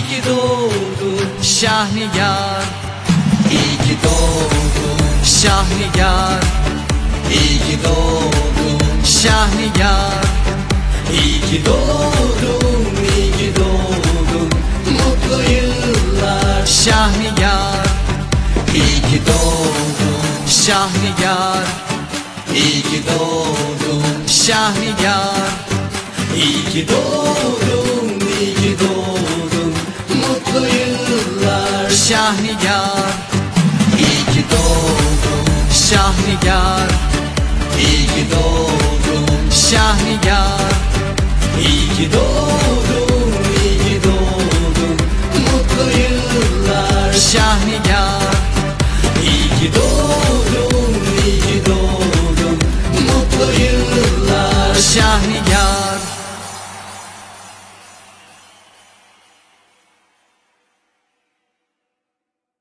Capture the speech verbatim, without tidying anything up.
ki doğdun Şahniyar, İyi ki doğdun Şahniyar, İyi ki doğdun Şahniyar, İyi ki doğdun İyi ki doğdun Mutlu yıllar Şahniyar, İyi ki doğdun Şahniyar, İyi ki doğdun Şahniyar, İyi ki doğdun İyi ki doğdun Mutlu yıllar Şahniyar, İyi ki doğdun Şahniyar, İyi ki doğdun Şahniyar, İyi ki doğdun